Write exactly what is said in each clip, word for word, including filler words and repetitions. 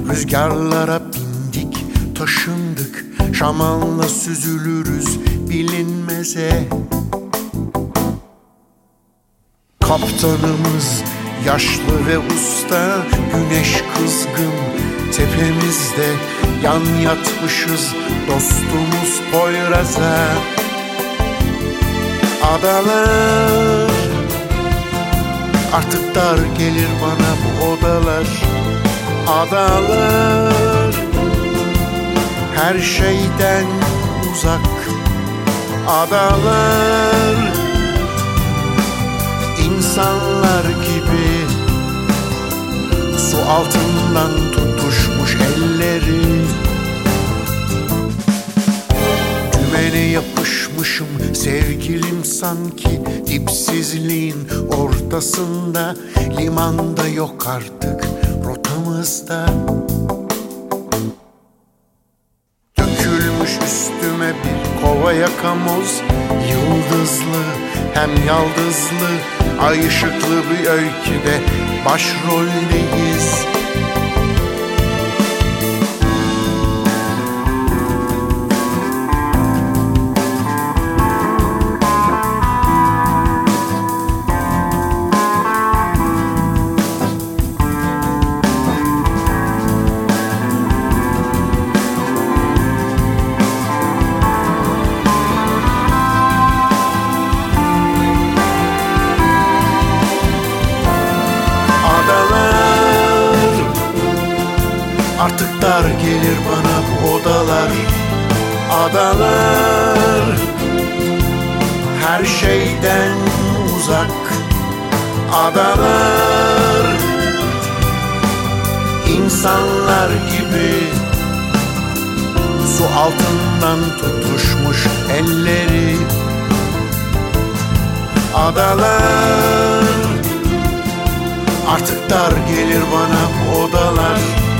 Rüzgarlara bindik, taşındık, şamanla süzülürüz bilinmeze. Kaptanımız yaşlı ve usta, güneş kızgın tepemizde. Yan yatmışız dostumuz Poyraz'a. Adalar, artık dar gelir bana bu odalar. Adalar, her şeyden uzak. Adalar, insanlar gibi su altından tutuşmuş elleri. Dümene yapışmışım sevgilim sanki, dipsizliğin ortasında. Limanda yok artık rotamızda. Dökülmüş üstüme bir kova yakamoz, yıldızlı hem yaldızlı, ay ışıklı bir öyküde başroldeyiz. Artık dar gelir bana bu odalar. Adalar, her şeyden uzak. Adalar, insanlar gibi su altından tutuşmuş elleri. Adalar, artık dar gelir bana bu odalar.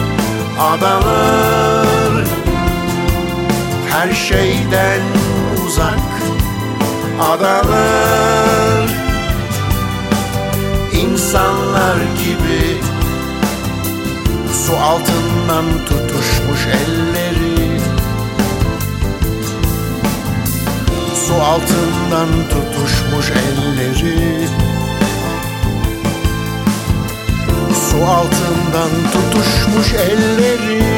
Adalar, her şeyden uzak. Adalar, insanlar gibi su altından tutuşmuş elleri. Su altından tutuşmuş elleri. Su altından tutuşmuş elleri.